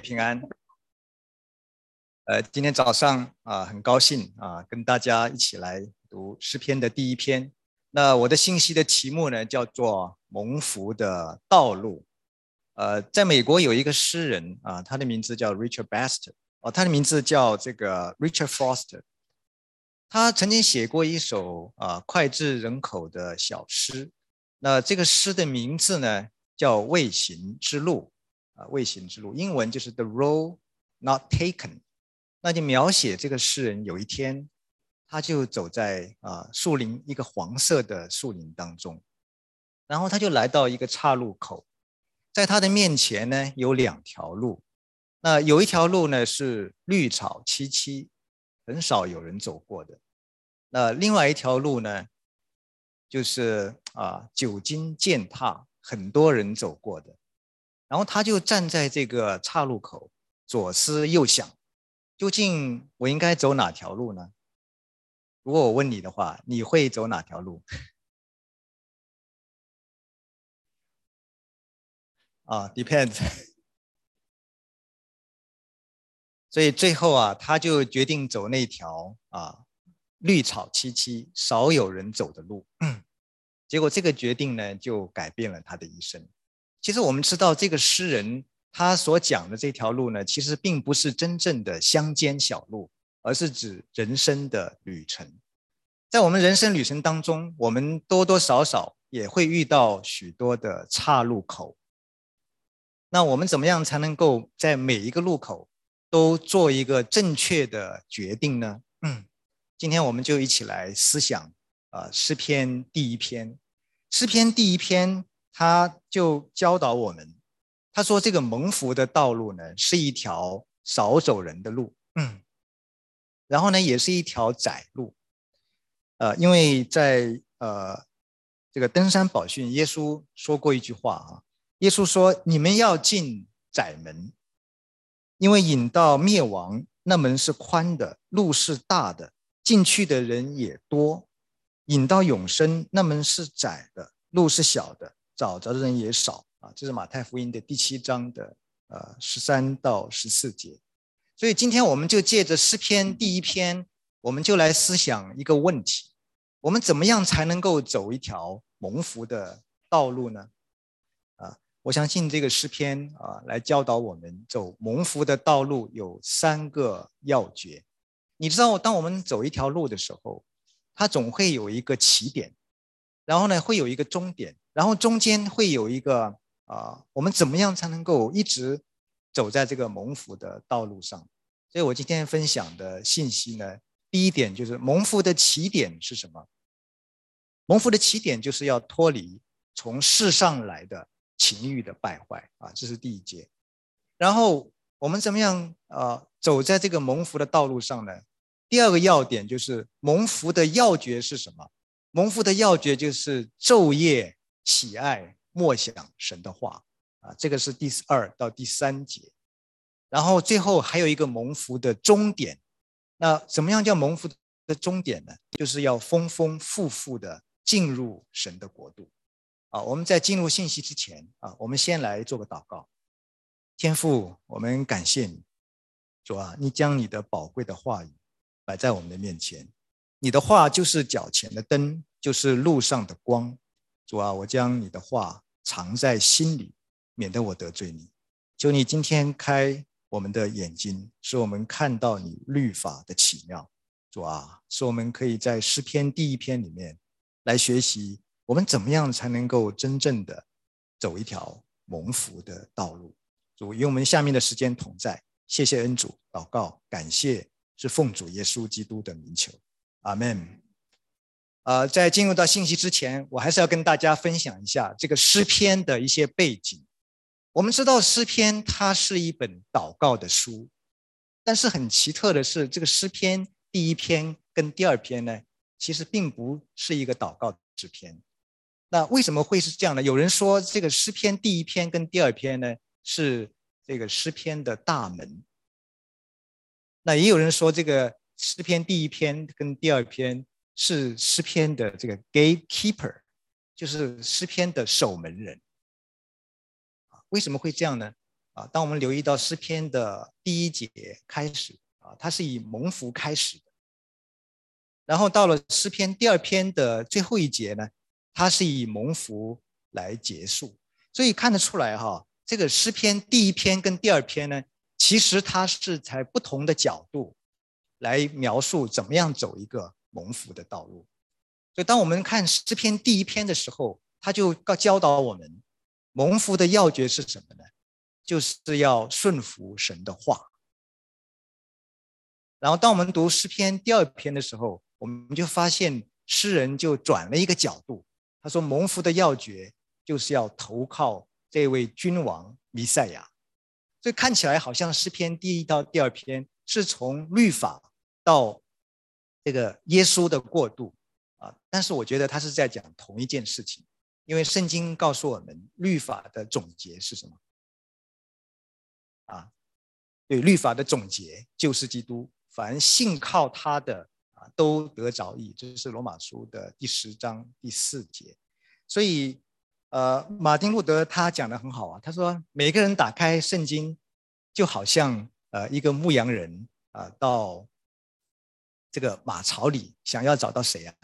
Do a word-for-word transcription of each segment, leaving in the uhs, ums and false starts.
平安。呃，今天早上啊，很高兴啊，跟大家一起来读诗篇的第一篇。那我的信息的题目呢，叫做蒙福的道路。呃，在美国有一个诗人啊，他的名字叫 Richard Baxter， 哦，他的名字叫这个 Richard Foster。他曾经写过一首啊脍炙人口的小诗。那这个诗的名字呢，叫未行之路啊，未行之路，英文就是 The Road Not Taken。那就描写这个诗人有一天，他就走在啊树林，一个黄色的树林当中，然后他就来到一个岔路口，在他的面前呢有两条路，那有一条路呢是绿草萋萋，很少有人走过的，那另外一条路呢就是啊久经践踏，很多人走过的。然后他就站在这个岔路口，左思右想，究竟我应该走哪条路呢？如果我问你的话，你会走哪条路？啊 ，depends。所以最后啊，他就决定走那条啊绿草萋萋、少有人走的路。结果这个决定呢，就改变了他的一生。其实我们知道，这个诗人他所讲的这条路呢，其实并不是真正的乡间小路，而是指人生的旅程。在我们人生旅程当中，我们多多少少也会遇到许多的岔路口。那我们怎么样才能够在每一个路口都做一个正确的决定呢？嗯，今天我们就一起来思想呃诗篇第一篇。诗篇第一篇，他就教导我们，他说这个蒙福的道路呢，是一条少走人的路，嗯，然后呢，也是一条窄路。呃，因为在呃这个登山宝训，耶稣说过一句话啊，耶稣说：你们要进窄门，因为引到灭亡，那门是宽的，路是大的，进去的人也多；引到永生，那门是窄的，路是小的，找着的人也少啊。这是马太福音的第七章的呃十三到十四节。所以今天我们就借着诗篇第一篇，我们就来思想一个问题：我们怎么样才能够走一条蒙福的道路呢？啊，我相信这个诗篇啊，来教导我们走蒙福的道路有三个要诀。你知道，当我们走一条路的时候，它总会有一个起点，然后呢会有一个终点，然后中间会有一个啊，我们怎么样才能够一直走在这个蒙福的道路上？所以我今天分享的信息呢，第一点就是蒙福的起点是什么？蒙福的起点就是要脱离从世上来的情欲的败坏啊，这是第一节。然后我们怎么样呃走在这个蒙福的道路上呢？第二个要点就是蒙福的要诀是什么？蒙福的要诀就是昼夜喜爱默想神的话啊，这个是第二到第三节。然后最后还有一个蒙福的终点。那怎么样叫蒙福的终点呢？就是要丰丰富富的进入神的国度啊。我们在进入信息之前啊，我们先来做个祷告。天父，我们感谢你，主啊，你将你的宝贵的话语摆在我们的面前，你的话就是脚前的灯，就是路上的光。主啊，我将你的话藏在心里，免得我得罪你。求你今天开我们的眼睛，使我们看到你律法的奇妙。主啊，使我们可以在诗篇第一篇里面来学习，我们怎么样才能够真正的走一条蒙福的道路。主，与我们下面的时间同在，谢谢恩主，祷告感谢是奉主耶稣基督的名求，阿们。呃，在进入到信息之前，我还是要跟大家分享一下这个诗篇的一些背景。我们知道诗篇它是一本祷告的书，但是很奇特的是，这个诗篇第一篇跟第二篇呢，其实并不是一个祷告的诗篇。那为什么会是这样呢？有人说这个诗篇第一篇跟第二篇呢是这个诗篇的大门，那也有人说这个诗篇第一篇跟第二篇是诗篇的这个 gatekeeper， 就是诗篇的守门人。为什么会这样呢？ 啊，当我们留意到诗篇的第一节开始啊，它是以蒙福开始的，然后到了诗篇第二篇的最后一节呢，它是以蒙福来结束。所以看得出来哈，这个诗篇第一篇跟第二篇呢，其实它是在不同的角度来描述怎么样走一个蒙福的道路。所以当我们看诗篇第一篇的时候，他就教导我们蒙福的要诀是什么呢？就是要顺服神的话。然后当我们读诗篇第二篇的时候，我们就发现诗人就转了一个角度，他说蒙福的要诀就是要投靠这位君王弥赛亚。所以看起来好像诗篇第一到第二篇是从律法到这个耶稣的过渡啊，但是我觉得他是在讲同一件事情，因为圣经告诉我们律法的总结是什么啊？对，律法的总结就是基督，凡信靠他的啊，都得着义，这是罗马书的第十章第四节。所以呃，马丁路德他讲得很好啊，他说每个人打开圣经就好像呃一个牧羊人啊、呃，到这个马槽里想要找到谁啊？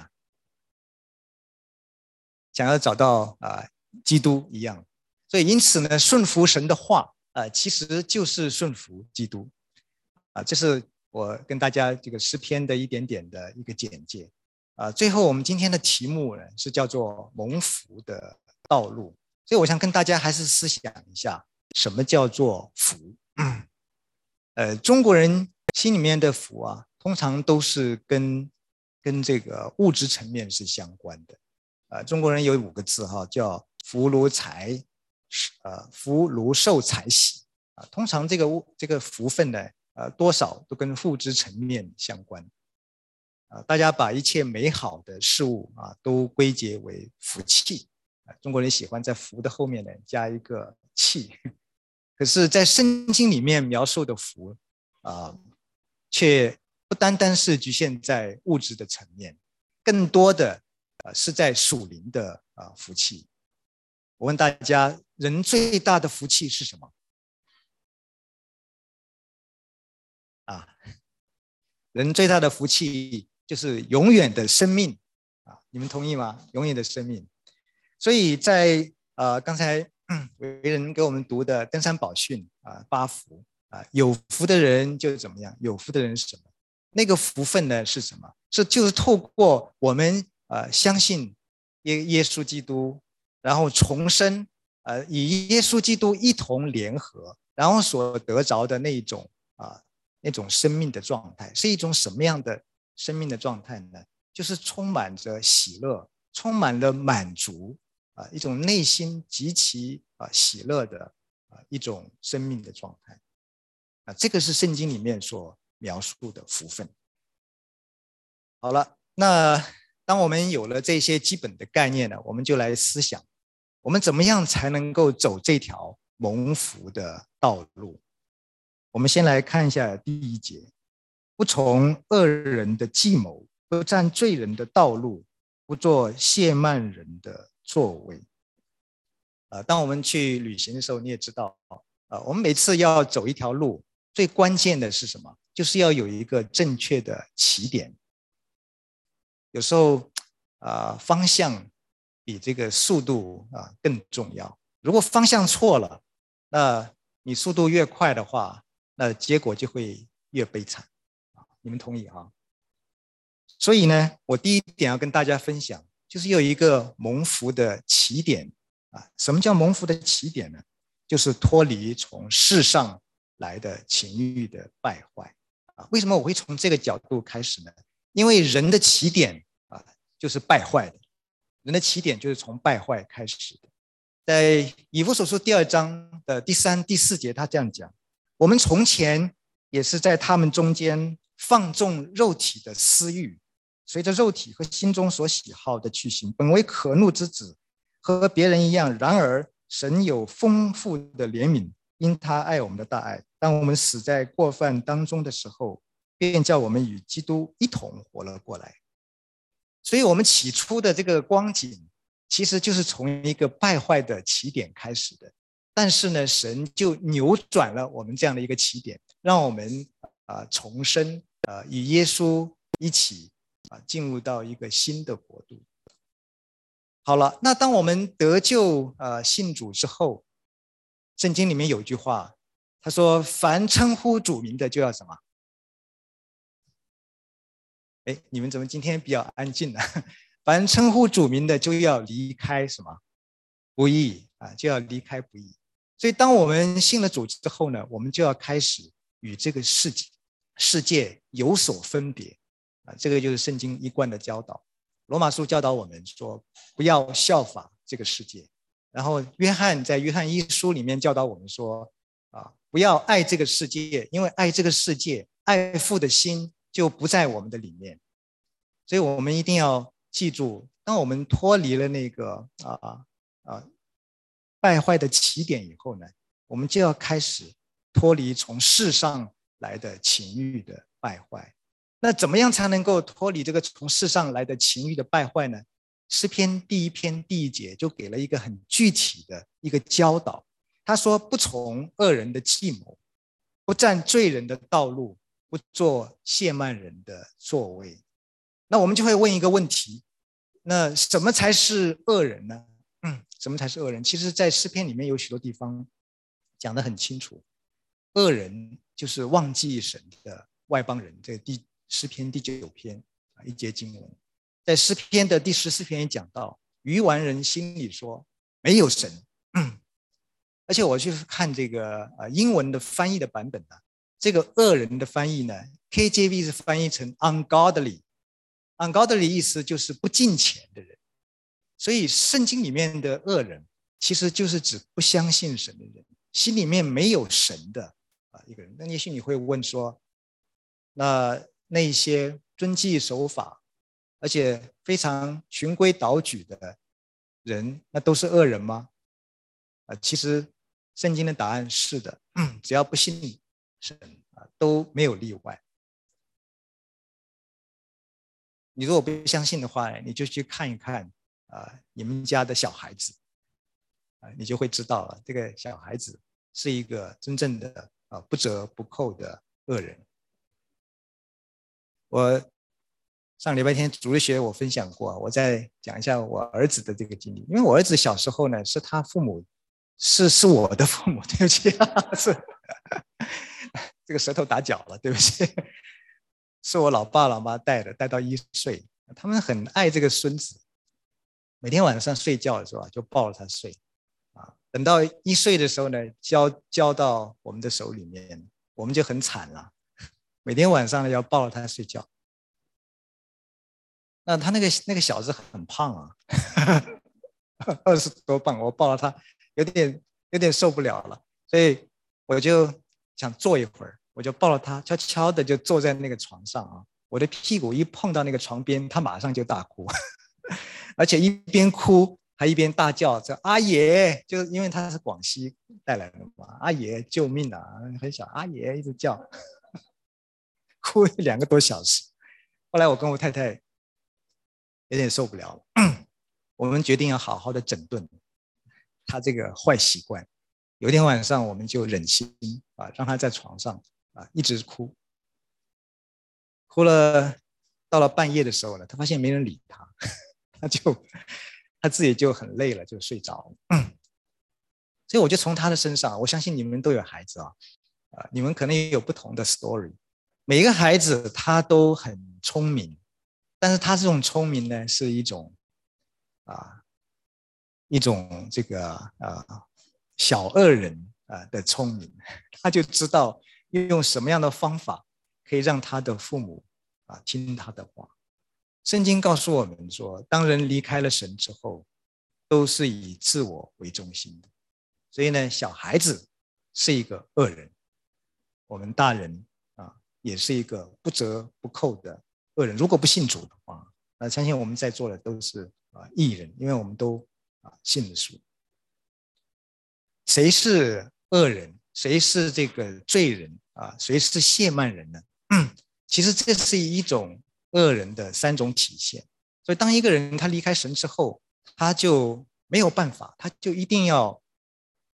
想要找到啊、呃、基督一样。所以因此呢，顺服神的话啊、呃，其实就是顺服基督啊、呃，这是我跟大家这个诗篇的一点点的一个简介啊、呃。最后我们今天的题目呢是叫做蒙福的道路，所以我想跟大家还是思想一下，什么叫做福？呃，中国人心里面的福啊，通常都是跟跟这个物质层面是相关的。呃，中国人有五个字哈，叫福如财，呃，福如寿财喜啊。通常这个这个福分呢，呃，多少都跟物质层面相关。啊，大家把一切美好的事物啊，都归结为福气。啊，中国人喜欢在福的后面呢加一个气。可是，在圣经里面描述的福啊，却不单单是局限在物质的层面，更多的啊是在属灵的啊福气。我问大家，人最大的福气是什么？啊，人最大的福气就是永远的生命啊！你们同意吗？永远的生命。所以在呃刚才为人给我们读的登山宝训啊八福啊，有福的人就怎么样？有福的人是什么？那个福分呢是什么？是就是透过我们呃相信耶耶稣基督，然后重生，呃与耶稣基督一同联合，然后所得着的那一种啊那种生命的状态，是一种什么样的生命的状态呢？就是充满着喜乐，充满了满足。啊，一种内心极其啊喜乐的啊一种生命的状态啊，这个是圣经里面所描述的福分。好了，那当我们有了这些基本的概念呢，我们就来思想，我们怎么样才能够走这条蒙福的道路？我们先来看一下第一节：不从恶人的计谋，不占罪人的道路，不做亵慢人的作为。呃，当我们去旅行的时候，你也知道，呃，我们每次要走一条路，最关键的是什么？就是要有一个正确的起点。有时候，呃，方向比这个速度啊、呃、更重要。如果方向错了，那你速度越快的话，那结果就会越悲惨。你们同意哈？所以呢，我第一点要跟大家分享，就是有一个蒙福的起点啊。什么叫蒙福的起点呢？就是脱离从世上来的情欲的败坏啊。为什么我会从这个角度开始呢？因为人的起点啊，就是败坏的，人的起点就是从败坏开始的。在以弗所书第二章的第三、第四节，他这样讲：我们从前也是在他们中间放纵肉体的私欲，随着肉体和心中所喜好的去行，本为可怒之子，和别人一样。然而神有丰富的怜悯，因他爱我们的大爱，当我们死在过犯当中的时候，便叫我们与基督一同活了过来。所以我们起初的这个光景，其实就是从一个败坏的起点开始的。 但是呢，神就扭转了我们这样的一个起点，让我们啊、呃、重生，呃，与耶稣一起啊、呃、进入到一个新的国度。好了，那当我们得救呃信主之后，圣经里面有句话，他说：“凡称呼主名的，就要什么？”哎，你们怎么今天比较安静呢？凡称呼主名的，就要离开什么？不义啊，就要离开不义。所以，当我们信了主之后呢，我们就要开始与这个世界世界有所分别啊。这个就是圣经一贯的教导。罗马书教导我们说，不要效法这个世界。然后，约翰在约翰一书里面教导我们说，啊，不要爱这个世界，因为爱这个世界，爱父的心就不在我们的里面。所以我们一定要记住，当我们脱离了那个啊啊败坏的起点以后呢，我们就要开始脱离从世上来的情欲的败坏。那怎么样才能够脱离这个从世上来的情欲的败坏呢？诗篇第一篇第一节就给了一个很具体的一个教导。他说：“不从恶人的计谋，不占罪人的道路，不做亵慢人的座位。”那我们就会问一个问题：那什么才是恶人呢？嗯，什么才是恶人？其实，在诗篇里面有许多地方讲得很清楚，恶人就是忘记神的外邦人。这第诗篇第九篇一节经文，在诗篇的第十四篇也讲到，愚顽人心里说没有神。嗯，而且我去看这个呃英文的翻译的版本呢，这个恶人的翻译呢 ，K J V 是翻译成 ungodly。ungodly 意思就是不敬虔的人。所以圣经里面的恶人其实就是指不相信神的人，心里面没有神的啊一个人。那也许你会问说，那那一些遵纪守法而且非常循规蹈矩的人，那都是恶人吗？啊，其实圣经的答案是的，只要不信神啊，都没有例外。你如果不相信的话，你就去看一看啊、呃，你们家的小孩子啊、呃，你就会知道了，这个小孩子是一个真正的啊、呃、不折不扣的恶人。我上礼拜天主日学我分享过，我再讲一下我儿子的这个经历。因为我儿子小时候呢，是他父母是是我的父母，对不起，是这个舌头打搅了，对不起。是我老爸老妈带的，带到一岁，他们很爱这个孙子，每天晚上睡觉的时候就抱着他睡，啊，等到一岁的时候呢，交交到我们的手里面，我们就很惨了，每天晚上呢要抱着他睡觉。那他那个那个小子很胖啊，二十多磅，我抱着他有点有点受不了了，所以我就想坐一会儿。我就抱了他，悄悄的就坐在那个床上啊。我的屁股一碰到那个床边，他马上就大哭，而且一边哭还一边大叫：“说阿爷！”就是因为他是广西带来的嘛，“阿爷救命啊！”很小，阿爷一直叫，哭两个多小时。后来我跟我太太有点受不了了，我们决定要好好的整顿他这个坏习惯。有一天晚上，我们就忍心啊，让他在床上。啊，一直哭，哭了，到了半夜的时候呢，他发现没人理他，他就他自己就很累了，就睡着了。嗯，所以我就从他的身上，我相信你们都有孩子啊，啊，你们可能也有不同的 story。每一个孩子他都很聪明，但是他这种聪明呢，是一种啊，一种这个啊小恶人啊的聪明，他就知道用什么样的方法可以让他的父母啊听他的话。圣经告诉我们说，当人离开了神之后，都是以自我为中心的。所以呢，小孩子是一个恶人，我们大人啊也是一个不折不扣的恶人。如果不信主的话，那相信我们在座的都是啊义人，因为我们都啊信了主。谁是恶人？谁是这个罪人啊？谁是亵慢人呢？嗯，其实这是一种恶人的三种体现。所以当一个人他离开神之后，他就没有办法，他就一定要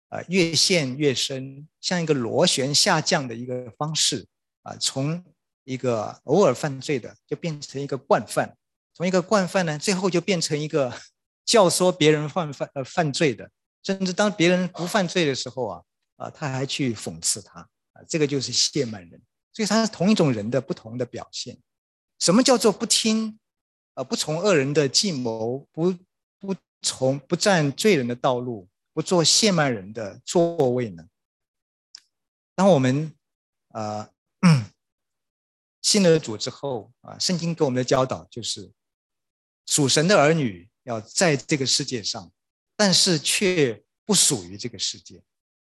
呃越陷越深，像一个螺旋下降的一个方式啊、呃，从一个偶尔犯罪的就变成一个惯犯，从一个惯犯呢，最后就变成一个教唆别人犯犯呃犯罪的，甚至当别人不犯罪的时候啊啊、呃，他还去讽刺他啊、呃，这个就是谢曼人，所以他是同一种人的不同的表现。什么叫做不听呃不从恶人的计谋，不不从不占罪人的道路，不做亵慢人的座位呢？当我们呃、嗯、信了主之后啊，圣经给我们的教导就是属神的儿女要在这个世界上，但是却不属于这个世界。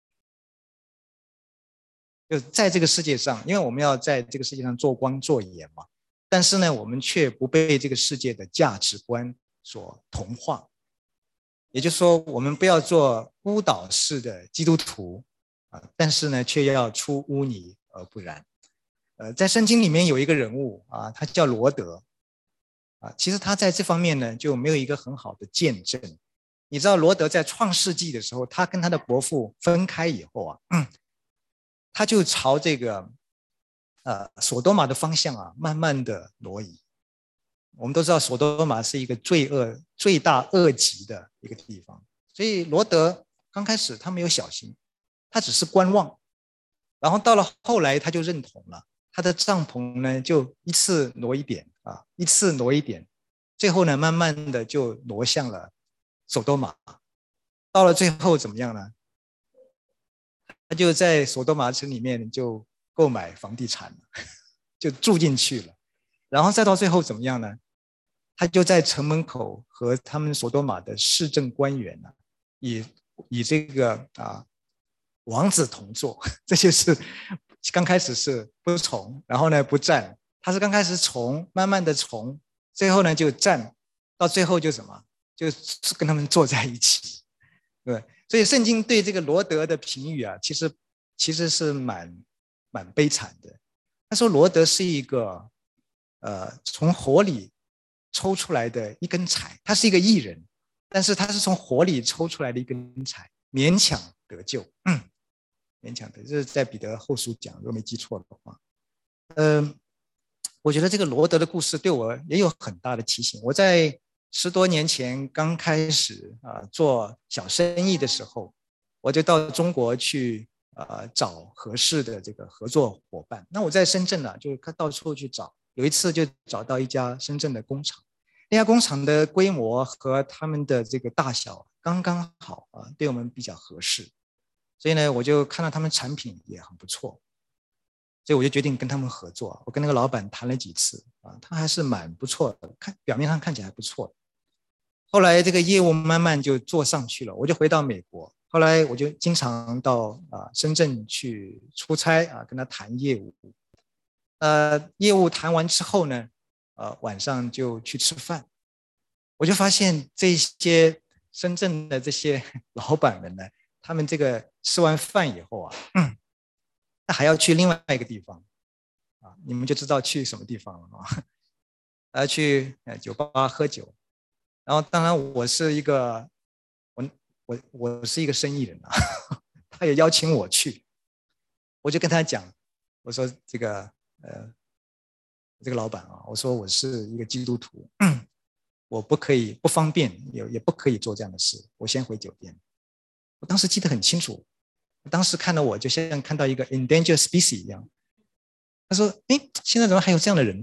就在这个世界上，因为我们要在这个世界上做光做盐嘛，但是呢，我们却不被这个世界的价值观所同化。也就是说，我们不要做孤岛式的基督徒啊，但是呢，却要出污泥而不染。呃，在圣经里面有一个人物啊，他叫罗德啊，其实他在这方面呢就没有一个很好的见证。你知道罗德在创世纪的时候，他跟他的伯父分开以后啊，嗯、他就朝这个呃索多玛的方向啊，慢慢的挪移。我们都知道索多玛是一个罪恶罪大恶极的一个地方，所以罗德刚开始他没有小心，他只是观望，然后到了后来他就认同了，他的帐篷呢就一次挪一点啊，一次挪一点，最后呢慢慢的就挪向了索多玛。到了最后怎么样呢？他就在索多玛城里面就购买房地产了，就住进去了。然后再到最后怎么样呢？他就在城门口和他们索多玛的市政官员呢、啊，以以这个啊王子同坐，这就是刚开始是不从，然后呢不战，他是刚开始从，慢慢的从，最后呢就战，到最后就什么，就是跟他们坐在一起，对。所以圣经对这个罗德的评语啊，其实其实是蛮蛮悲惨的。他说罗德是一个呃从火里抽出来的一根柴，他是一个义人，但是他是从火里抽出来的一根柴，勉强得救，嗯，勉强得救，这是在彼得后书讲，如果没记错的话。嗯、呃，我觉得这个罗德的故事对我也有很大的提醒。我在十多年前刚开始啊、呃、做小生意的时候，我就到中国去呃找合适的这个合作伙伴。那我在深圳呢、啊，就到处去找，有一次就找到一家深圳的工厂，那家工厂的规模和他们的这个大小刚刚好啊，对我们比较合适。所以呢，我就看到他们产品也很不错，所以我就决定跟他们合作。我跟那个老板谈了几次啊，他还是蛮不错的，看表面上看起来还不错。后来这个业务慢慢就做上去了，我就回到美国。后来我就经常到啊深圳去出差啊，跟他谈业务。呃，业务谈完之后呢，呃，晚上就去吃饭。我就发现这些深圳的这些老板们呢，他们这个吃完饭以后啊，嗯，那还要去另外一个地方啊，你们就知道去什么地方了啊？要去呃酒吧喝酒。然后当然我是一个我我我是一个生意人啊，他也邀请我去，我就跟他讲，我说这个呃这个老板啊，我说我是一个基督徒，我不可以不方便也也不可以做这样的事，我先回酒店。我当时记得很清楚，当时看到我就像看到一个 endangered species 一样。他说：哎，现在怎么还有这样的人？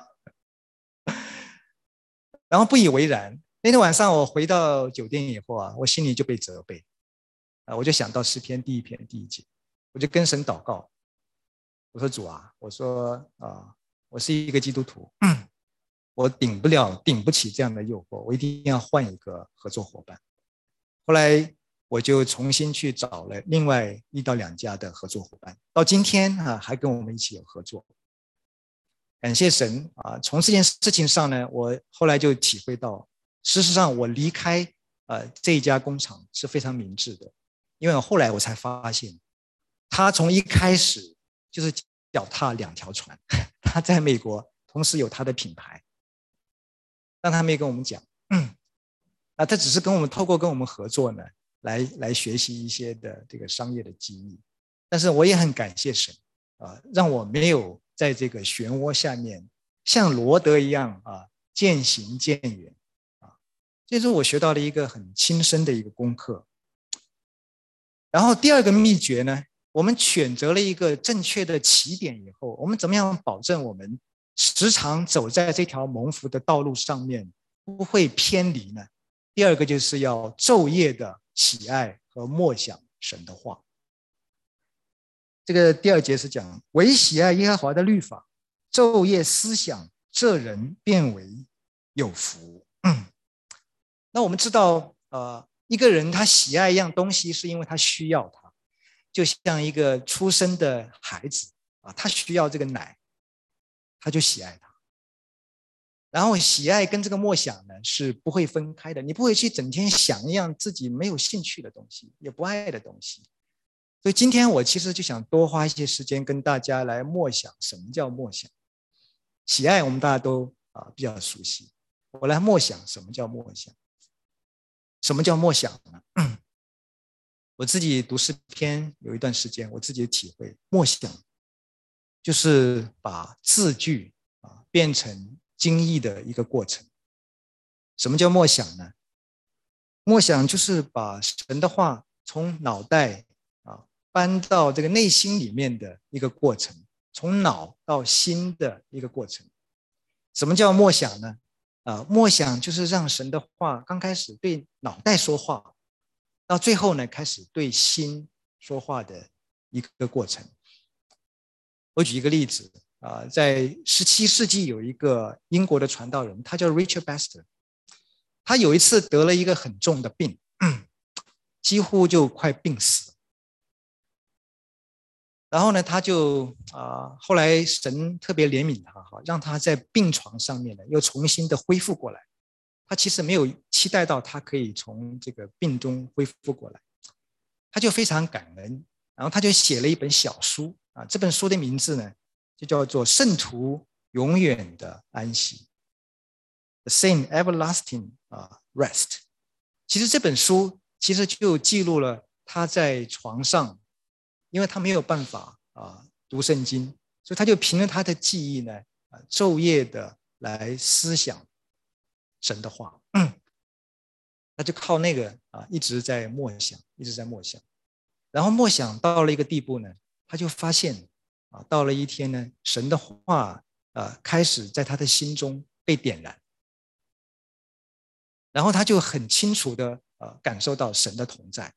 然后不以为然。那天晚上我回到酒店以后啊，我心里就被责备啊，我就想到诗篇第一篇第一节，我就跟神祷告，我说主啊，我说啊，我是一个基督徒，我顶不了、顶不起这样的诱惑，我一定要换一个合作伙伴。后来我就重新去找了另外一到两家的合作伙伴，到今天啊还跟我们一起有合作。感谢神啊！从这件事情上呢，我后来就体会到，事实上我离开呃这一家工厂是非常明智的，因为后来我才发现，他从一开始就是脚踏两条船，他在美国同时有他的品牌，但他没跟我们讲，嗯，啊，他只是跟我们透过跟我们合作呢， 来来学习一些的这个商业的机密。但是我也很感谢神啊，让我没有在这个漩涡下面像罗德一样啊渐行渐远啊。这是我学到了一个很亲身的一个功课。然后第二个秘诀呢，我们选择了一个正确的起点以后，我们怎么样保证我们时常走在这条蒙福的道路上面不会偏离呢？第二个就是要昼夜的喜爱和默想神的话。这个第二节是讲，唯喜爱耶和华的律法，昼夜思想，这人变为有福。嗯、那我们知道，呃，一个人他喜爱一样东西，是因为他需要它，就像一个出生的孩子啊，他需要这个奶，他就喜爱它。然后喜爱跟这个默想呢是不会分开的，你不会去整天想一样自己没有兴趣的东西，也不爱的东西。所以今天我其实就想多花一些时间跟大家来默想什么叫默想。喜爱我们大家都啊比较熟悉，我来默想什么叫默想。什么叫默想呢？我自己读诗篇有一段时间，我自己的体会，默想就是把字句啊变成经义的一个过程。什么叫默想呢？默想就是把神的话从脑袋啊搬到这个内心里面的一个过程，从脑到心的一个过程。什么叫默想呢？啊，默想就是让神的话刚开始对脑袋说话，到最后呢开始对心说话的一个过程。我举一个例子啊，在十七世纪有一个英国的传道人，他叫 Richard Baxter。他有一次得了一个很重的病，几乎就快病死了。然后呢，他就啊、呃，后来神特别怜悯他，哈，让他在病床上面呢又重新的恢复过来。他其实没有期待到他可以从这个病中恢复过来，他就非常感恩，然后他就写了一本小书啊，这本书的名字呢就叫做《圣徒永远的安息》，The Saint Everlasting 啊 Rest。其实这本书其实就记录了他在床上，因为他没有办法啊读圣经，所以他就凭着他的记忆呢，啊昼夜的来思想神的话，嗯，他就靠那个啊一直在默想，一直在默想，然后默想到了一个地步呢，他就发现啊，到了一天呢，神的话啊开始在他的心中被点燃。然后他就很清楚的呃感受到神的同在，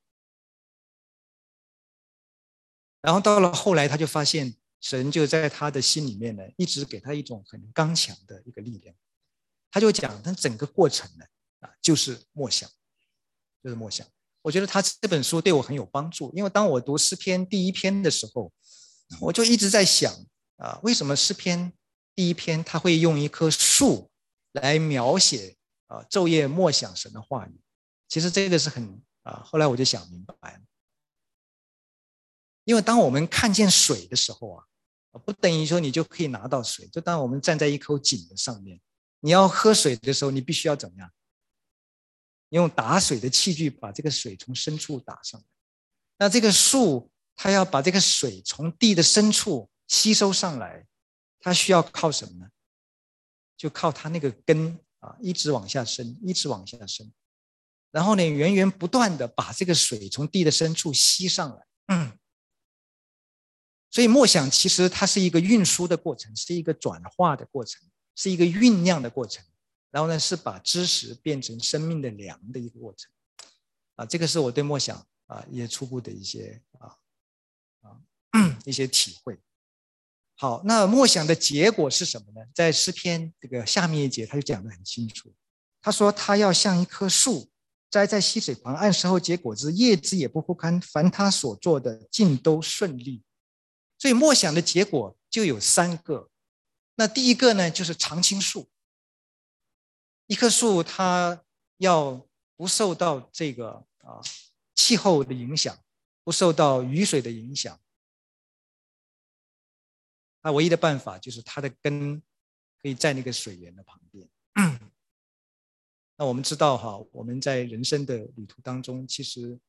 然后到了后来他就发现神就在他的心里面呢，一直给他一种很刚强的一个力量。他就讲，他整个过程呢啊就是默想，就是默想。我觉得他这本书对我很有帮助，因为当我读诗篇第一篇的时候，我就一直在想啊，为什么诗篇第一篇他会用一棵树来描写啊，昼夜默想神的话语？其实这个是很啊，后来我就想明白了，因为当我们看见水的时候啊，不等于说你就可以拿到水。就当我们站在一口井的上面，你要喝水的时候，你必须要怎么样？用打水的器具把这个水从深处打上来。那这个树，它要把这个水从地的深处吸收上来，它需要靠什么呢？就靠它那个根啊，一直往下伸，一直往下伸，然后呢，源源不断的把这个水从地的深处吸上来。嗯，所以默想其实它是一个运输的过程，是一个转化的过程，是一个酝酿的过程。然后呢，是把知识变成生命的粮的一个过程。啊，这个是我对默想啊一些初步的一些啊啊一些体会。好，那默想的结果是什么呢？在诗篇这个下面一节，他就讲得很清楚。他说，他要像一棵树，栽在溪水旁，按时候结果子，叶子也不枯干，凡他所做的尽都顺利。所以默想的结果就有三个。那第一个呢，就是常青树。一棵树它要不受到这个啊气候的影响，不受到雨水的影响，它唯一的办法就是它的根可以在那个水源的旁边。那我们知道哈，我们在人生的旅途当中，其实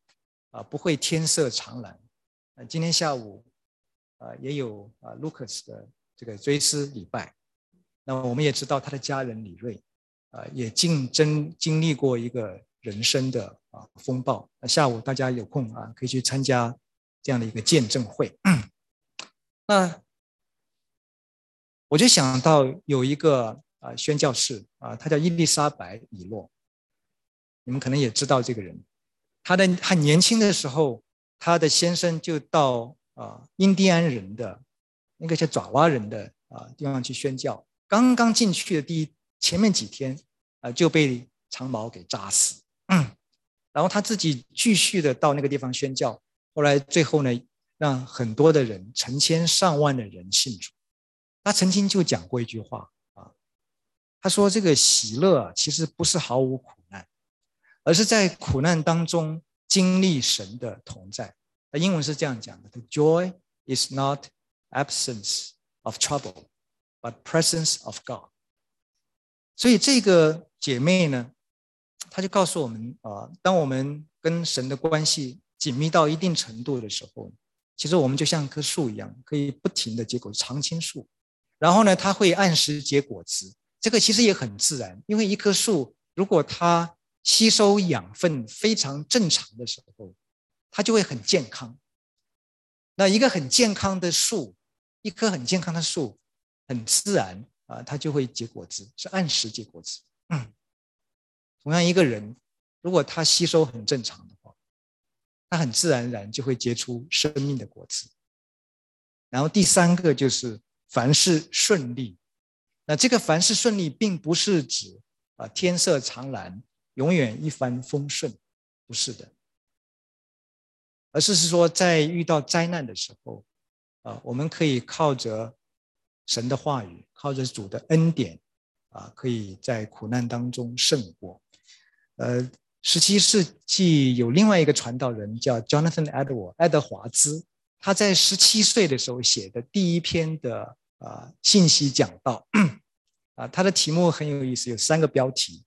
啊，不会天色常蓝。啊，今天下午啊也有啊 Lucas 的这个追思礼拜。那我们也知道他的家人李瑞啊也经真经历过一个人生的啊风暴。那下午大家有空啊可以去参加这样的一个见证会。那我就想到有一个啊宣教士啊，他叫伊丽莎白·以诺，你们可能也知道这个人。他的很年轻的时候，他的先生就到啊印第安人的那个叫爪哇人的啊地方去宣教。刚刚进去的第一前面几天啊就被长矛给扎死。嗯，然后他自己继续的到那个地方宣教，后来最后呢，让很多的人成千上万的人信主。他曾经就讲过一句话啊，他说这个喜乐啊，其实不是毫无苦难，而是在苦难当中经历神的同在。英文是这样讲的 ：The joy is not absence of trouble, but presence of God。所以这个姐妹呢，她就告诉我们啊，当我们跟神的关系紧密到一定程度的时候，其实我们就像棵树一样，可以不停的结果，常青树。然后呢，它会按时结果子，这个其实也很自然，因为一棵树如果它吸收养分非常正常的时候，它就会很健康。那一个很健康的树，一棵很健康的树，很自然啊，它就会结果子，是按时结果子。嗯，同样一个人，如果他吸收很正常的话，他很自然而然就会结出生命的果子。然后第三个就是凡事顺利。那这个凡事顺利并不是指啊天色常蓝，永远一帆风顺，不是的，而是说在遇到灾难的时候啊，我们可以靠着神的话语，靠着主的恩典啊，可以在苦难当中胜过。呃，十七世纪有另外一个传道人叫 Jonathan Edwards 爱德华兹，他在十七岁的时候写的第一篇的啊信息讲道啊，他的题目很有意思，有三个标题。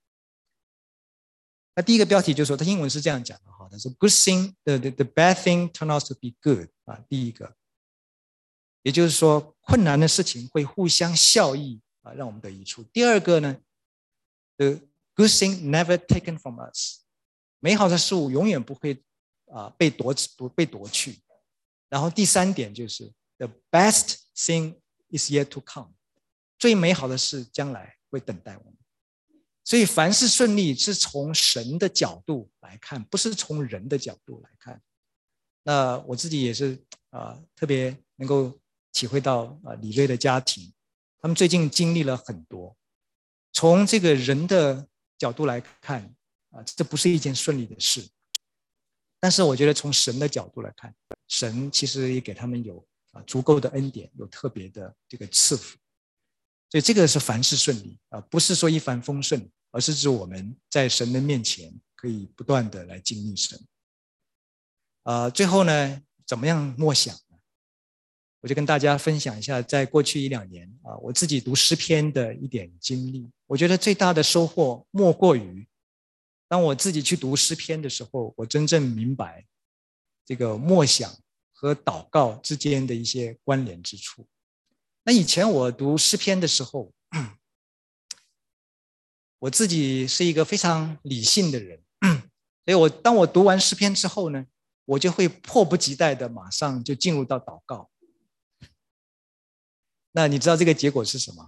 那第一个标题就是说，他英文是这样讲的哈，他说 "Good thing, the the the bad thing turn out to be good" 啊，第一个，也就是说，困难的事情会互相效益啊，让我们得益处。第二个呢 ，the good thing never taken from us， 美好的事物永远不会啊被夺不被夺去。然后第三点就是 the best thing is yet to come， 最美好的事将来会等待我们。所以凡事顺利是从神的角度来看，不是从人的角度来看。那我自己也是啊、呃，特别能够体会到啊、呃、李瑞的家庭，他们最近经历了很多。从这个人的角度来看啊、呃，这不是一件顺利的事。但是我觉得从神的角度来看，神其实也给他们有啊足够的恩典，有特别的这个赐福。所以这个是凡事顺利啊，不是说一帆风顺，而是指我们在神的面前可以不断的来经历神。啊，最后呢，怎么样默想呢？我就跟大家分享一下，在过去一两年啊，我自己读诗篇的一点经历。我觉得最大的收获莫过于，当我自己去读诗篇的时候，我真正明白这个默想和祷告之间的一些关联之处。那以前我读诗篇的时候，我自己是一个非常理性的人，所以我当我读完诗篇之后呢，我就会迫不及待的马上就进入到祷告。那你知道这个结果是什么？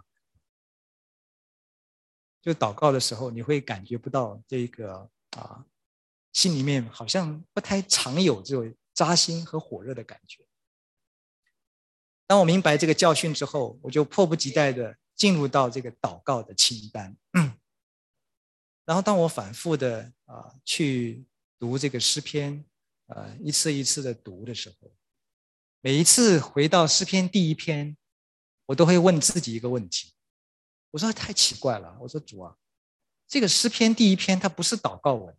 就祷告的时候，你会感觉不到这个啊，心里面好像不太常有这种扎心和火热的感觉。当我明白这个教训之后，我就迫不及待的进入到这个祷告的清单。然后当我反复的啊去读这个诗篇，啊一次一次的读的时候，每一次回到诗篇第一篇，我都会问自己一个问题。我说太奇怪了，我说主啊，这个诗篇第一篇它不是祷告文，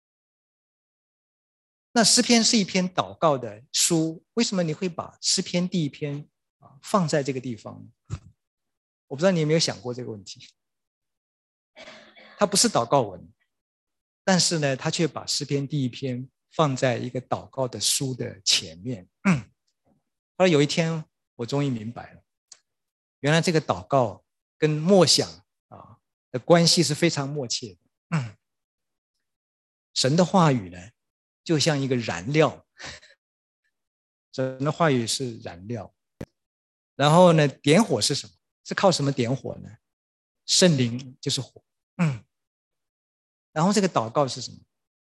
那诗篇是一篇祷告的书，为什么你会把诗篇第一篇啊放在这个地方？我不知道你有没有想过这个问题。它不是祷告文，但是呢，他却把诗篇第一篇放在一个祷告的书的前面。后来有一天，我终于明白了，原来这个祷告跟默想啊的关系是非常默切的。神的话语呢，就像一个燃料，神的话语是燃料。然后呢，点火是什么？是靠什么点火呢？圣灵就是火。嗯。然后这个祷告是什么？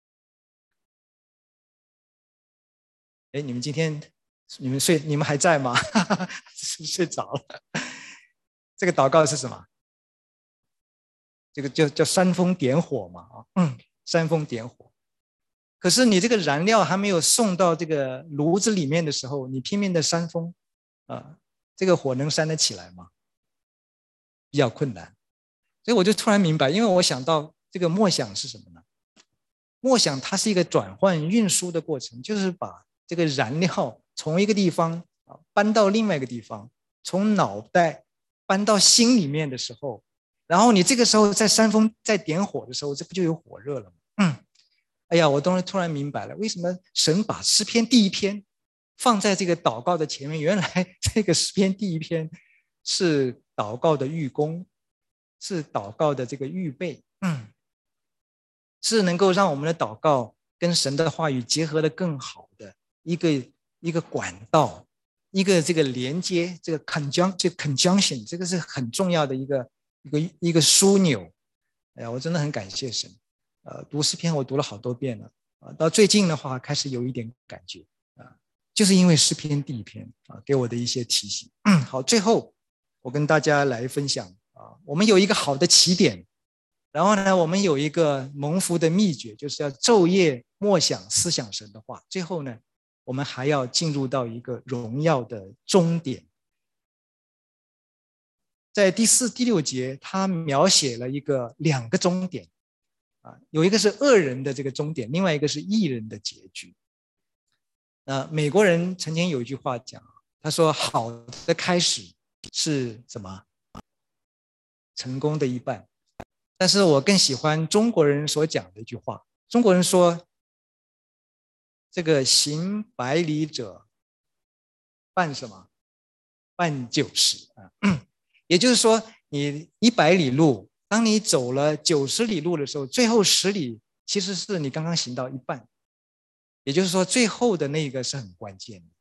哎，你们今天你们睡，你们还在吗？是不是睡着了？这个祷告是什么？这个就叫煽风点火嘛，啊，嗯，煽风点火。可是你这个燃料还没有送到这个炉子里面的时候，你拼命的煽风，啊，这个火能煽得起来吗？比较困难。所以我就突然明白，因为我想到这个默想是什么呢？默想它是一个转换运输的过程，就是把这个燃料从一个地方搬到另外一个地方，从脑袋搬到心里面的时候，然后你这个时候在煽风在点火的时候，这不就有火热了吗？嗯，哎呀，我当时突然明白了，为什么神把诗篇第一篇放在这个祷告的前面。原来这个诗篇第一篇是祷告的预功，是祷告的这个预备，嗯，是能够让我们的祷告跟神的话语结合的更好的一个一个管道，一个这个连接，这个 conjunction， 这个 conjunction， 这个是很重要的一个一个一个枢纽。哎呀，我真的很感谢神。呃，读诗篇我读了好多遍了，啊，到最近的话开始有一点感觉啊，就是因为诗篇第一篇啊给我的一些提醒。嗯，好，最后我跟大家来分享啊，我们有一个好的起点。然后呢，我们有一个蒙福的秘诀，就是要昼夜默想思想神的话。最后呢，我们还要进入到一个荣耀的终点。在第四、第六节，他描写了一个两个终点啊，有一个是恶人的这个终点，另外一个是义人的结局。那美国人曾经有一句话讲，他说：“好的开始是什么？成功的一半。”但是我更喜欢中国人所讲的一句话，中国人说，这个行百里者半什么？半九十啊。也就是说，你一百里路，当你走了九十里路的时候，最后十里其实是你刚刚行到一半。也就是说，最后的那个是很关键的，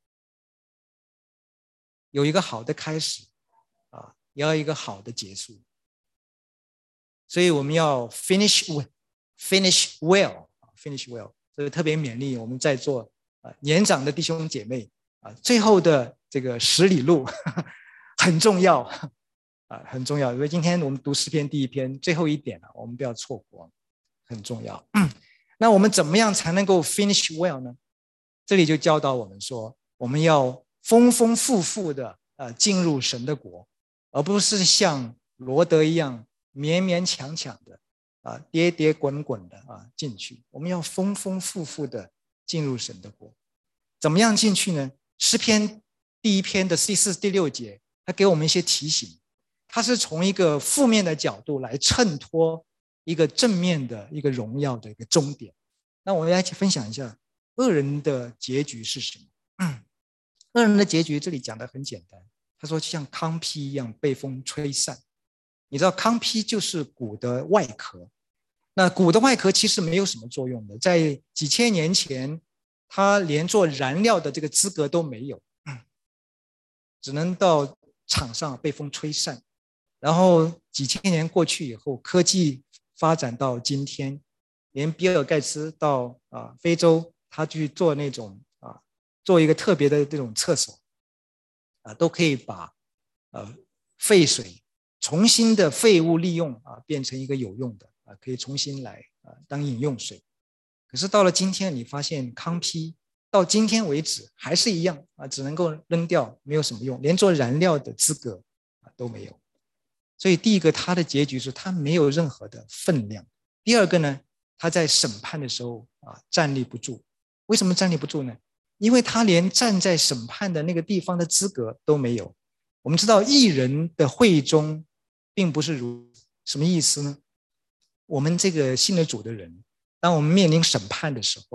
有一个好的开始啊，也要一个好的结束。所以我们要 finish well, finish well, finish well。所以特别勉励我们在座啊年长的弟兄姐妹啊，最后的这个十里路很重要啊，很重要。因为今天我们读诗篇第一篇最后一点啊，我们不要错过，很重要。那我们怎么样才能够 finish well 呢？这里就教导我们说，我们要丰丰富富的呃进入神的国，而不是像罗德一样勉勉强强的啊，跌跌滚滚的啊进去。我们要丰丰富富的进入神的国。怎么样进去呢？诗篇第一篇的第四、第六节，它给我们一些提醒。它是从一个负面的角度来衬托一个正面的一个荣耀的一个终点。那我们来分享一下恶人的结局是什么？嗯，恶人的结局这里讲的很简单，他说像糠秕一样被风吹散。你知道糠秕就是骨的外壳，那骨的外壳其实没有什么作用的，在几千年前它连做燃料的这个资格都没有，只能到场上被风吹散。然后几千年过去以后，科技发展到今天，连比尔盖茨到啊非洲，他去做那种啊做一个特别的这种厕所啊，都可以把呃废水重新的废物利用啊，变成一个有用的啊，可以重新来啊当饮用水。可是到了今天，你发现糠秕到今天为止还是一样啊，只能够扔掉，没有什么用，连做燃料的资格啊都没有。所以第一个，它的结局是它没有任何的分量。第二个呢，他在审判的时候啊站立不住。为什么站立不住呢？因为他连站在审判的那个地方的资格都没有。我们知道义人的会中并不是如此，什么意思呢？我们这个信了主的人，当我们面临审判的时候，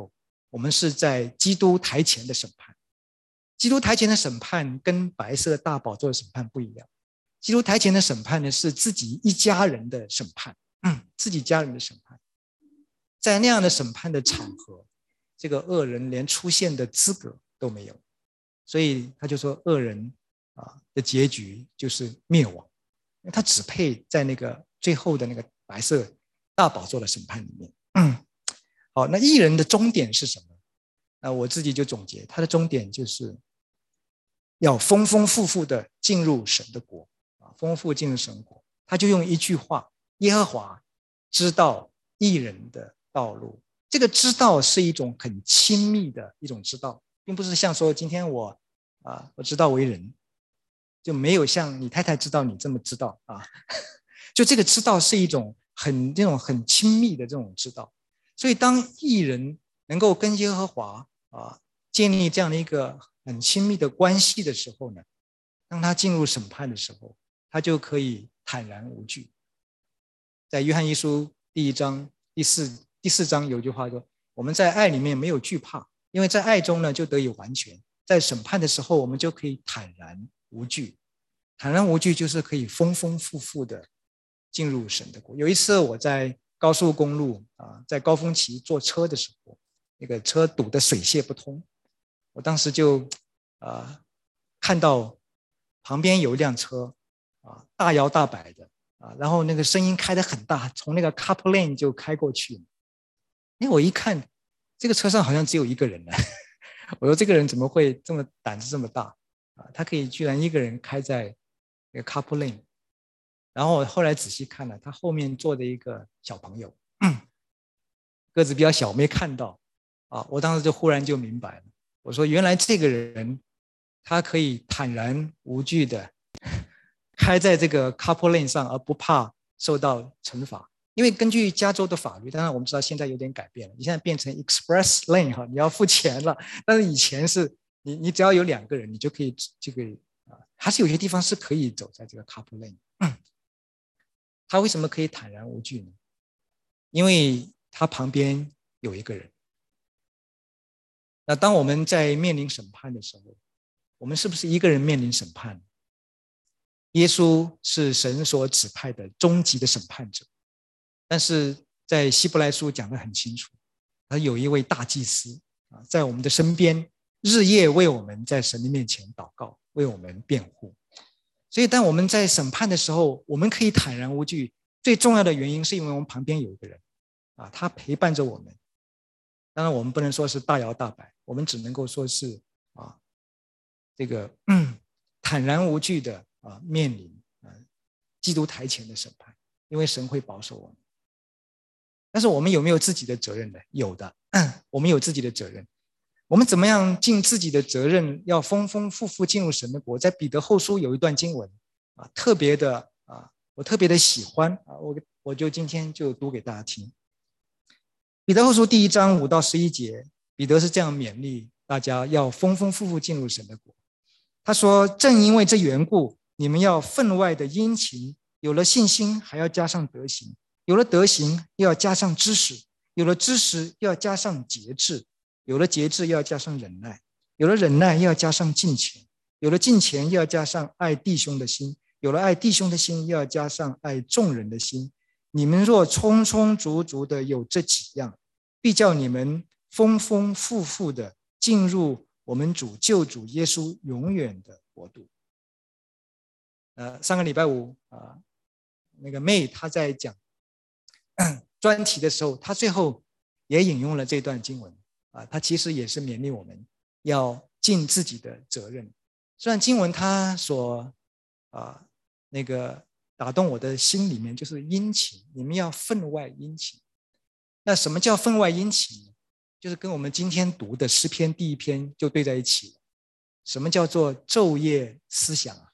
我们是在基督台前的审判。基督台前的审判跟白色大宝座的审判不一样。基督台前的审判呢，是自己一家人的审判，嗯，自己家人的审判。在那样的审判的场合，这个恶人连出现的资格都没有，所以他就说恶人啊的结局就是灭亡，他只配在那个最后的那个白色大宝座的审判里面。嗯，好，那义人的终点是什么？那我自己就总结，他的终点就是要丰丰富富的进入神的国啊，丰富进入神国。他就用一句话：耶和华知道义人的道路。这个知道是一种很亲密的一种知道，并不是像说今天我啊，我知道为人，就没有像你太太知道你这么知道啊。就这个知道是一种很这种很亲密的这种知道。所以当义人能够跟耶和华啊建立这样的一个很亲密的关系的时候呢，当他进入审判的时候，他就可以坦然无惧。在约翰一书第一章第四第四章有句话说，我们在爱里面没有惧怕，因为在爱中呢就得以完全。在审判的时候，我们就可以坦然无惧。坦然无惧就是可以丰丰富富的进入神的国。有一次我在高速公路啊，在高峰期坐车的时候，那个车堵得水泄不通，我当时就啊看到旁边有一辆车啊大摇大摆的啊，然后那个声音开得很大，从那个 couple lane 就开过去。因为我一看这个车上好像只有一个人呢，我说这个人怎么会这么胆子这么大啊？他可以居然一个人开在那个 couple lane。然后我后来仔细看了，他后面坐着一个小朋友，嗯、个子比较小，没看到啊。我当时就忽然就明白了，我说原来这个人他可以坦然无惧的开在这个 couple lane 上，而不怕受到惩罚。因为根据加州的法律，当然我们知道现在有点改变了，你现在变成 express lane 哈，你要付钱了。但是以前是你你只要有两个人，你就可以这个啊，还是有些地方是可以走在这个 couple lane。嗯，他为什么可以坦然无惧呢？因为他旁边有一个人。那当我们在面临审判的时候，我们是不是一个人面临审判？耶稣是神所指派的终极的审判者。但是在希伯来书讲得很清楚，他有一位大祭司啊，在我们的身边，日夜为我们在神的面前祷告，为我们辩护。所以当我们在审判的时候，我们可以坦然无惧。最重要的原因是因为我们旁边有一个人啊，他陪伴着我们。当然我们不能说是大摇大摆，我们只能够说是啊，这个、嗯、坦然无惧的啊面临啊基督台前的审判，因为神会保守我们。但是我们有没有自己的责任呢？有的，我们有自己的责任。我们怎么样尽自己的责任，要丰丰富富进入神的国？在彼得后书有一段经文啊，特别的啊，我特别的喜欢啊，我我就今天就读给大家听。彼得后书第一章五到十一节，彼得是这样勉励大家要丰丰富富进入神的国。他说：“正因为这缘故，你们要分外的殷勤，有了信心，还要加上德行。”有了德行，又要加上知识；有了知识，又要加上节制；有了节制，又要加上忍耐；有了忍耐，又要加上敬虔；有了敬虔，又要加上爱弟兄的心；有了爱弟兄的心，又要加上爱众人的心。你们若充充足足的有这几样，必叫你们丰丰富富的进入我们主救主耶稣永远的国度。呃，上个礼拜五啊、呃，那个妹她在讲专题的时候，他最后也引用了这段经文啊，他其实也是勉励我们要尽自己的责任。虽然经文他所啊那个打动我的心里面就是殷勤，你们要分外殷勤。那什么叫分外殷勤呢？就是跟我们今天读的诗篇第一篇就对在一起了。什么叫做昼夜思想啊？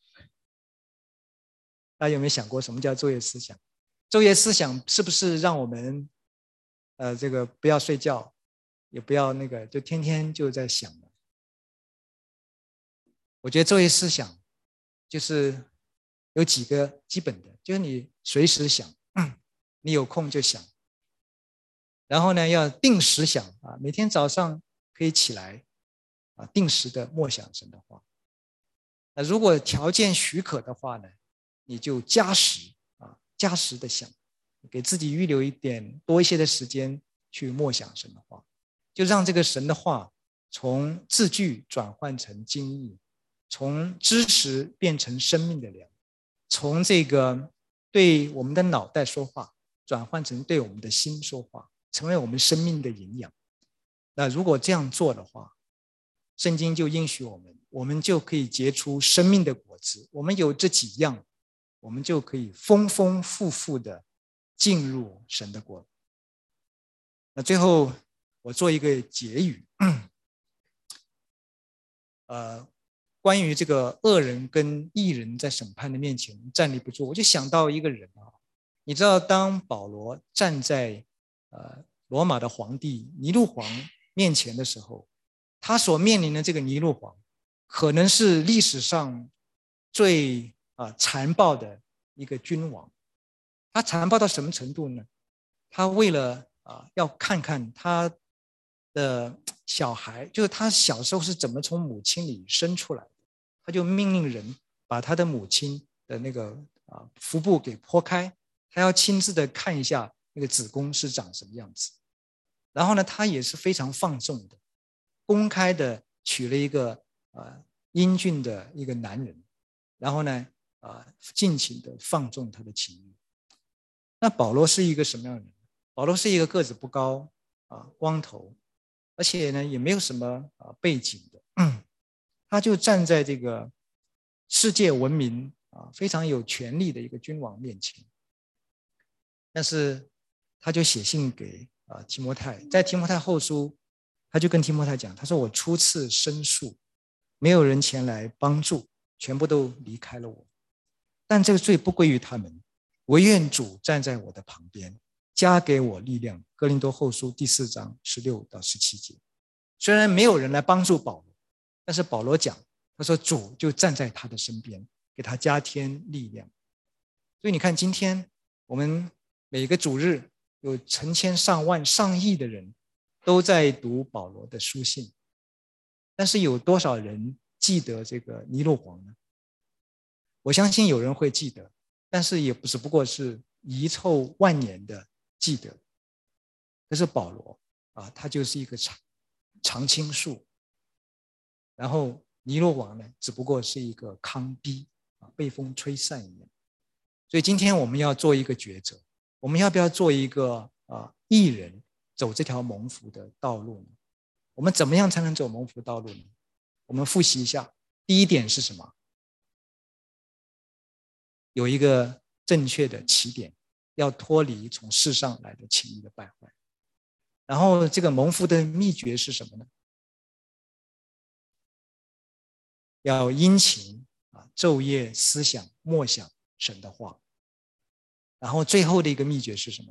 大家有没有想过什么叫昼夜思想？昼夜思想是不是让我们呃这个不要睡觉，也不要那个就天天就在想呢？我觉得昼夜思想就是有几个基本的，就是你随时想，你有空就想，然后呢要定时想啊，每天早上可以起来啊，定时的默想神的话。那如果条件许可的话呢，你就加时啊，加时的想，给自己预留一点多一些的时间去默想神的话，就让这个神的话从字句转换成经义，从知识变成生命的粮，从这个对我们的脑袋说话转换成对我们的心说话，成为我们生命的营养。那如果这样做的话，圣经就应许我们，我们就可以结出生命的果子。我们有这几样，我们就可以丰丰富富的进入神的国。那最后我做一个结语，呃，关于这个恶人跟义人在审判的面前站立不住，我就想到一个人啊，你知道，当保罗站在呃罗马的皇帝尼禄王面前的时候，他所面临的这个尼禄王，可能是历史上最啊、呃、残暴的一个君王。他残暴到什么程度呢？他为了啊、呃、要看看他的小孩，就是他小时候是怎么从母亲里生出来的，他就命令人把他的母亲的那个啊、呃、腹部给剖开，他要亲自的看一下那个子宫是长什么样子。然后呢，他也是非常放纵的，公开的娶了一个呃英俊的一个男人，然后呢，啊、呃、尽情的放纵他的情欲。那保罗是一个什么样的人？保罗是一个个子不高啊、呃，光头，而且呢也没有什么啊、呃、背景的，嗯，他就站在这个世界闻名啊、呃、非常有权力的一个君王面前，但是他就写信给啊、呃、提摩太，在提摩太后书，他就跟提摩太讲，他说我初次申诉，没有人前来帮助，全部都离开了我，但这个罪不归于他们，唯愿主站在我的旁边，加给我力量。哥林多后书第四章十六到十七节。虽然没有人来帮助保罗，但是保罗讲，他说主就站在他的身边，给他加添力量。所以你看，今天我们每个主日有成千上万上亿的人都在读保罗的书信，但是有多少人记得这个尼禄王呢？我相信有人会记得，但是也不只不过是遗臭万年的记得。可是保罗啊，他就是一个常常青树，然后尼禄王呢，只不过是一个糠秕啊，被风吹散一样。所以今天我们要做一个抉择，我们要不要做一个啊义人，走这条蒙福的道路呢？我们怎么样才能走蒙福道路呢？我们复习一下，第一点是什么？有一个正确的起点，要脱离从世上来的情欲的败坏。然后这个蒙福的秘诀是什么呢？要殷勤啊，昼夜思想默想神的话。然后最后的一个秘诀是什么？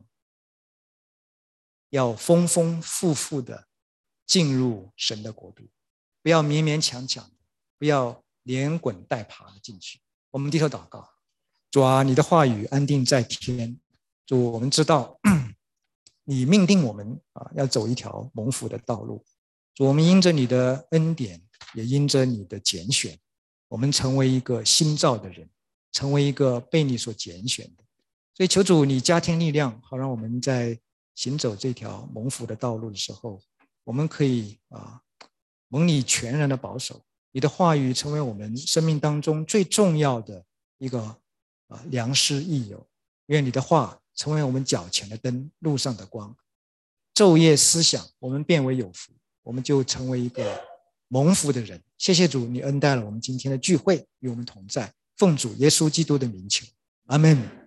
要丰丰富富的进入神的国度，不要勉勉强强，不要连滚带爬的进去。我们低头祷告，主啊，你的话语安定在天。主，我们知道你命定我们啊，要走一条蒙福的道路。主，我们因着你的恩典，也因着你的拣选，我们成为一个新造的人，成为一个被你所拣选的。所以求主你加添力量，好让我们在行走这条蒙福的道路的时候，我们可以啊蒙你全然的保守，你的话语成为我们生命当中最重要的一个啊良师益友。愿你的话成为我们脚前的灯，路上的光。昼夜思想，我们变为有福，我们就成为一个蒙福的人。谢谢主，你恩待了我们今天的聚会，与我们同在。奉主耶稣基督的名求，阿们。